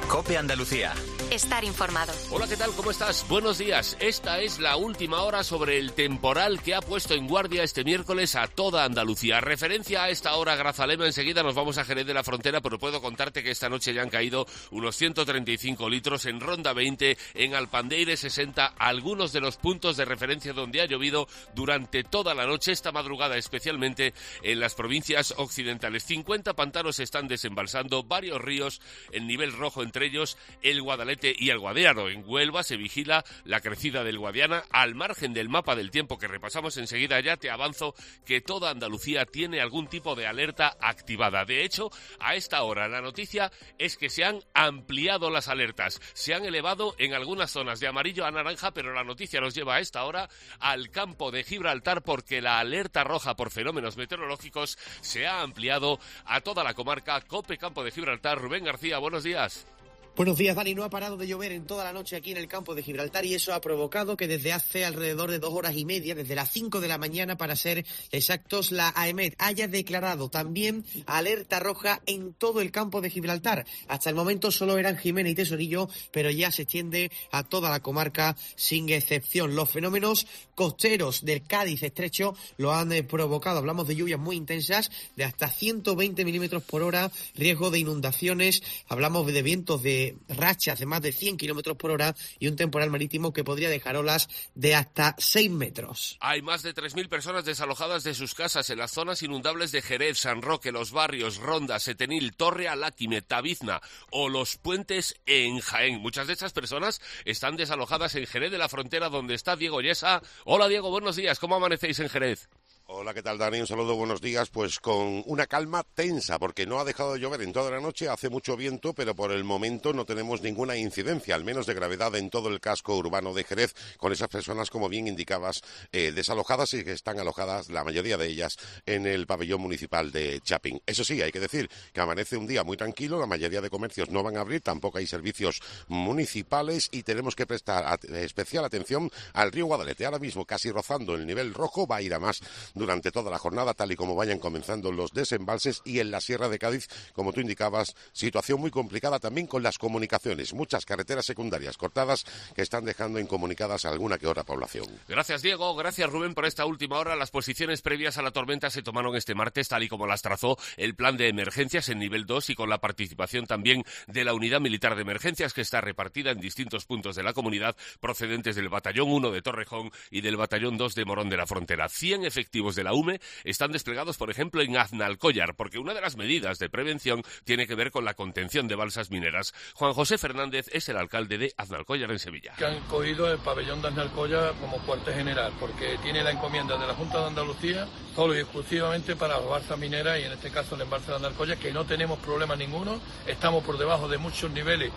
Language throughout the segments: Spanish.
COPE Andalucía. Estar informado. Hola, ¿qué tal? ¿Cómo estás? Buenos días. Esta es la última hora sobre el temporal que ha puesto en guardia este miércoles a toda Andalucía. Referencia a esta hora Grazalema, enseguida nos vamos a Jerez de la Frontera, pero puedo contarte que esta noche ya han caído unos 135 litros en Ronda 20, en Alpandeire 60, algunos de los puntos de referencia donde ha llovido durante toda la noche, esta madrugada especialmente en las provincias occidentales. 50 pantanos están desembalsando, varios ríos en nivel rojo, entre ellos el Guadalete y el Guadiaro. En Huelva se vigila la crecida del Guadiana. Al margen del mapa del tiempo que repasamos enseguida, ya te avanzo que toda Andalucía tiene algún tipo de alerta activada. De hecho, a esta hora la noticia es que se han ampliado las alertas. Se han elevado en algunas zonas de amarillo a naranja, pero la noticia nos lleva a esta hora al campo de Gibraltar, porque la alerta roja por fenómenos meteorológicos se ha ampliado a toda la comarca. COPE Campo de Gibraltar. Rubén García, buenos días. Buenos días, Dani. No ha parado de llover en toda la noche aquí en el campo de Gibraltar y eso ha provocado que desde hace alrededor de 2 horas y media, desde las 5 de la mañana para ser exactos, la AEMET haya declarado también alerta roja en todo el campo de Gibraltar. Hasta el momento solo eran Jimena y Tesorillo, pero ya se extiende a toda la comarca sin excepción. Los fenómenos costeros del Cádiz estrecho lo han provocado. Hablamos de lluvias muy intensas de hasta 120 milímetros por hora, riesgo de inundaciones, hablamos de vientos de rachas de más de 100 kilómetros por hora y un temporal marítimo que podría dejar olas de hasta 6 metros. Hay más de 3.000 personas desalojadas de sus casas en las zonas inundables de Jerez, San Roque, Los Barrios, Ronda, Setenil, Torre Aláquime, Tabizna o Los Puentes en Jaén. Muchas de estas personas están desalojadas en Jerez de la Frontera, donde está Diego Yesa. Hola Diego, buenos días. ¿Cómo amanecéis en Jerez? Hola, ¿qué tal, Dani? Un saludo, buenos días. Pues con una calma tensa, porque no ha dejado de llover en toda la noche, hace mucho viento, pero por el momento no tenemos ninguna incidencia, al menos de gravedad, en todo el casco urbano de Jerez, con esas personas, como bien indicabas, desalojadas y que están alojadas, la mayoría de ellas, en el pabellón municipal de Chapín. Eso sí, hay que decir que amanece un día muy tranquilo, la mayoría de comercios no van a abrir, tampoco hay servicios municipales y tenemos que prestar especial atención al río Guadalete. Ahora mismo, casi rozando el nivel rojo, va a ir a más durante toda la jornada, tal y como vayan comenzando los desembalses. Y en la Sierra de Cádiz, como tú indicabas, situación muy complicada también con las comunicaciones. Muchas carreteras secundarias cortadas que están dejando incomunicadas a alguna que otra población. Gracias, Diego. Gracias, Rubén, por esta última hora. Las posiciones previas a la tormenta se tomaron este martes, tal y como las trazó el plan de emergencias en nivel 2 y con la participación también de la Unidad Militar de Emergencias, que está repartida en distintos puntos de la comunidad, procedentes del Batallón 1 de Torrejón y del Batallón 2 de Morón de la Frontera. 100 efectivos de la UME están desplegados, por ejemplo, en Aznalcóllar, porque una de las medidas de prevención tiene que ver con la contención de balsas mineras. Juan José Fernández es el alcalde de Aznalcóllar, en Sevilla. Que han cogido el pabellón de Aznalcóllar como cuartel general, porque tiene la encomienda de la Junta de Andalucía solo y exclusivamente para las balsas mineras, y en este caso el embalse de Aznalcóllar, que no tenemos problema ninguno, estamos por debajo de muchos niveles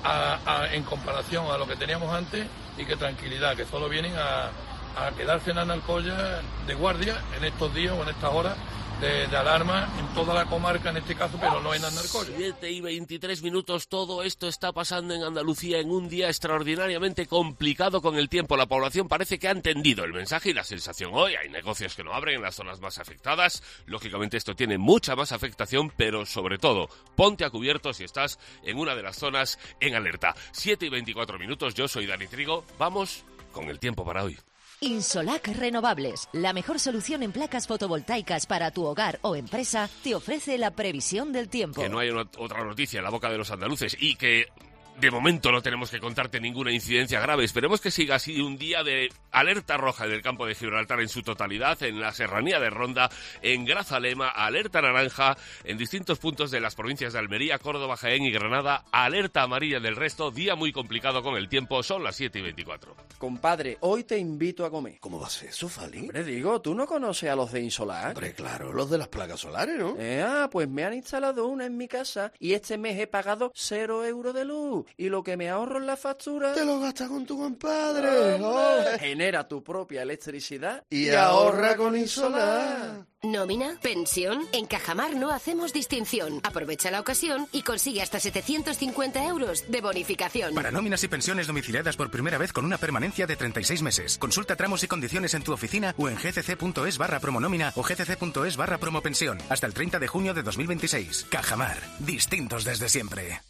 en comparación a lo que teníamos antes, y que tranquilidad, que solo vienen a quedarse en Aznalcóllar de guardia en estos días o en estas horas de alarma en toda la comarca, en este caso, pero no en Aznalcóllar. 7:23, todo esto está pasando en Andalucía en un día extraordinariamente complicado con el tiempo. La población parece que ha entendido el mensaje y la sensación hoy. Hay negocios que no abren en las zonas más afectadas. Lógicamente esto tiene mucha más afectación, pero sobre todo, ponte a cubierto si estás en una de las zonas en alerta. 7:24, yo soy Dani Trigo. Vamos con el tiempo para hoy. Insolac Renovables, la mejor solución en placas fotovoltaicas para tu hogar o empresa, te ofrece la previsión del tiempo. Que no hay otra noticia en la boca de los andaluces y que de momento no tenemos que contarte ninguna incidencia grave. Esperemos que siga así un día de alerta roja en el campo de Gibraltar en su totalidad, en la serranía de Ronda, en Grazalema, alerta naranja en distintos puntos de las provincias de Almería, Córdoba, Jaén y Granada, alerta amarilla del resto. Día muy complicado con el tiempo, son las 7:24. Compadre, hoy te invito a comer. ¿Cómo va a ser eso, Fali? Hombre, digo, ¿tú no conoces a los de Insolac? Hombre, claro, los de las placas solares, ¿no? Pues me han instalado una en mi casa y este mes he pagado 0 euros de luz. Y lo que me ahorro en la factura... Te lo gastas con tu compadre. Oh. Genera tu propia electricidad y ahorra con Insolac. ¿Nómina? ¿Pensión? En Cajamar no hacemos distinción. Aprovecha la ocasión y consigue hasta 750 euros de bonificación. Para nóminas y pensiones domiciliadas por primera vez con una permanencia de 36 meses. Consulta tramos y condiciones en tu oficina o en gcc.es/promonómina o gcc.es/promopensión. Hasta el 30 de junio de 2026. Cajamar. Distintos desde siempre.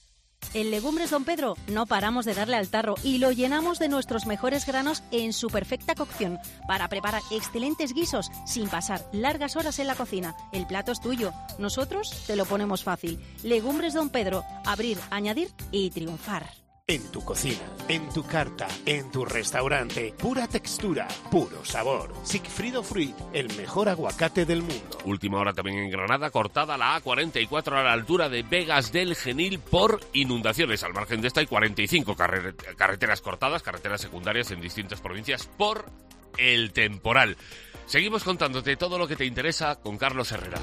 En Legumbres Don Pedro no paramos de darle al tarro y lo llenamos de nuestros mejores granos en su perfecta cocción para preparar excelentes guisos sin pasar largas horas en la cocina. El plato es tuyo, nosotros te lo ponemos fácil. Legumbres Don Pedro, abrir, añadir y triunfar. En tu cocina, en tu carta, en tu restaurante, pura textura, puro sabor. Sigfrido Fruit, el mejor aguacate del mundo. Última hora también en Granada, cortada la A44 a la altura de Vegas del Genil por inundaciones. Al margen de esta hay 45 carreteras cortadas, carreteras secundarias en distintas provincias por el temporal. Seguimos contándote todo lo que te interesa con Carlos Herrera.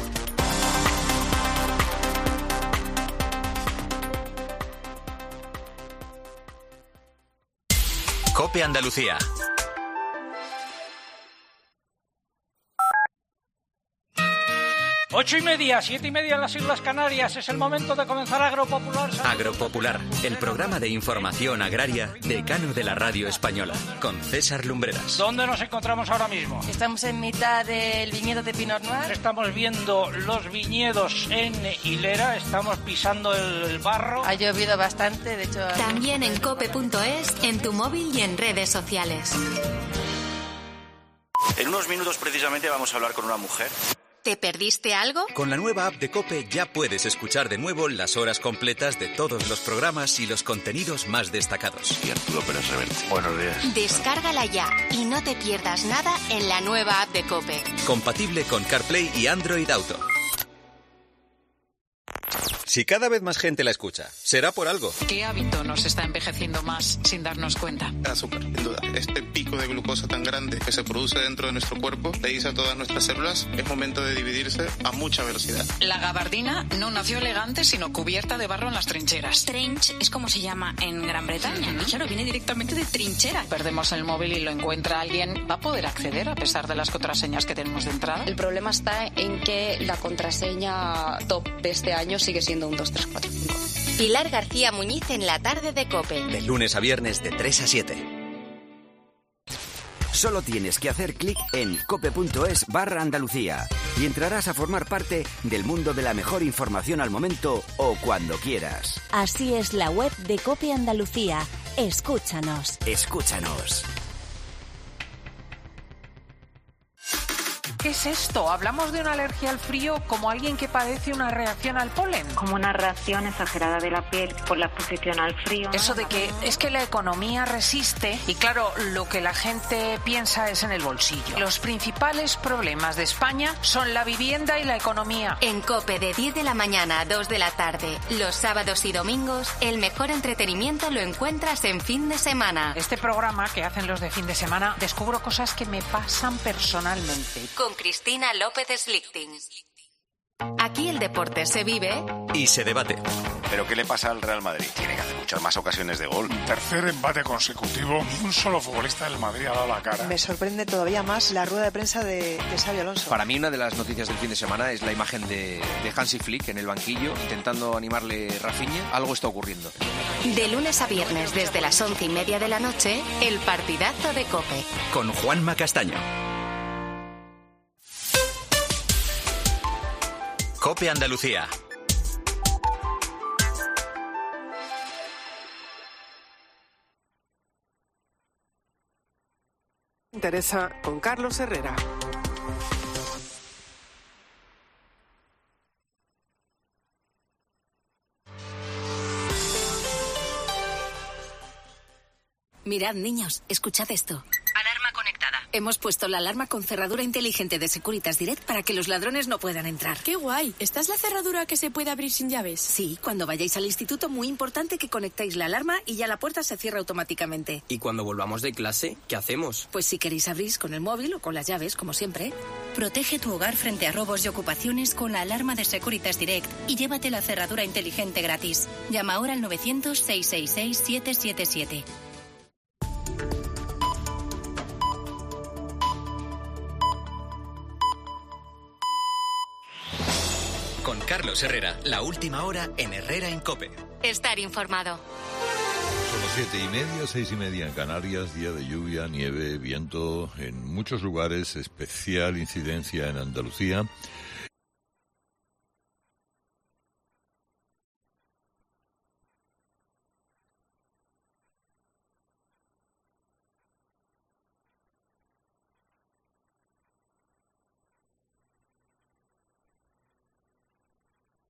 COPE Andalucía. Ocho y media, 7:30 en las Islas Canarias. Es el momento de comenzar Agropopular. Agropopular, el programa de información agraria decano de la radio española, con César Lumbreras. ¿Dónde nos encontramos ahora mismo? Estamos en mitad del viñedo de Pinot Noir. Estamos viendo los viñedos en hilera, estamos pisando el barro. Ha llovido bastante, de hecho... También en cope.es, en tu móvil y en redes sociales. En unos minutos precisamente vamos a hablar con una mujer. ¿Te perdiste algo? Con la nueva app de COPE ya puedes escuchar de nuevo las horas completas de todos los programas y los contenidos más destacados. Y Arturo Pérez Reverte. Buenos días. Descárgala ya y no te pierdas nada en la nueva app de COPE. Compatible con CarPlay y Android Auto. Si cada vez más gente la escucha, será por algo. ¿Qué hábito nos está envejeciendo más sin darnos cuenta? El azúcar, sin duda. Este pico de glucosa tan grande que se produce dentro de nuestro cuerpo le dice a todas nuestras células, es momento de dividirse a mucha velocidad. La gabardina no nació elegante, sino cubierta de barro en las trincheras. Trench es como se llama en Gran Bretaña. Y claro, viene directamente de trinchera. Perdemos el móvil y lo encuentra alguien. ¿Va a poder acceder a pesar de las contraseñas que tenemos de entrada? El problema está en que la contraseña top de este año sigue siendo un 2, 3, 4, 5. Pilar García Muñiz en la tarde de COPE. De lunes a viernes de 3 a 7. Solo tienes que hacer clic en cope.es/Andalucía y entrarás a formar parte del mundo de la mejor información al momento o cuando quieras. Así es la web de COPE Andalucía. Escúchanos. Escúchanos. ¿Qué es esto? ¿Hablamos de una alergia al frío como alguien que padece una reacción al polen? Como una reacción exagerada de la piel por la exposición al frío. Eso de que es que la economía resiste y claro, lo que la gente piensa es en el bolsillo. Los principales problemas de España son la vivienda y la economía. En COPE de 10 de la mañana a 2 de la tarde, los sábados y domingos, el mejor entretenimiento lo encuentras en fin de semana. Este programa que hacen los de fin de semana, descubro cosas que me pasan personalmente. Con Cristina López Slichting. Aquí el deporte se vive y se debate. ¿Pero qué le pasa al Real Madrid? Tiene que hacer muchas más ocasiones de gol. Tercer empate consecutivo. Ni un solo futbolista del Madrid ha dado la cara. Me sorprende todavía más la rueda de prensa de Xabi Alonso. Para mí una de las noticias del fin de semana es la imagen de Hansi Flick en el banquillo intentando animarle Rafinha. Algo está ocurriendo. De lunes a viernes desde las 11:30 de la noche, el partidazo de COPE. Con Juanma Castaño. COPE Andalucía. Interesa con Carlos Herrera. Mirad, niños, escuchad esto. Alarma conectada. Hemos puesto la alarma con cerradura inteligente de Securitas Direct para que los ladrones no puedan entrar. ¡Qué guay! ¿Esta es la cerradura que se puede abrir sin llaves? Sí, cuando vayáis al instituto, muy importante que conectéis la alarma y ya la puerta se cierra automáticamente. ¿Y cuando volvamos de clase, qué hacemos? Pues si queréis abrís con el móvil o con las llaves, como siempre. Protege tu hogar frente a robos y ocupaciones con la alarma de Securitas Direct y llévate la cerradura inteligente gratis. Llama ahora al 900-666-777. Con Carlos Herrera, la última hora en Herrera en COPE. Estar informado. Son las 7:30, 6:30 en Canarias, día de lluvia, nieve, viento en muchos lugares, especial incidencia en Andalucía.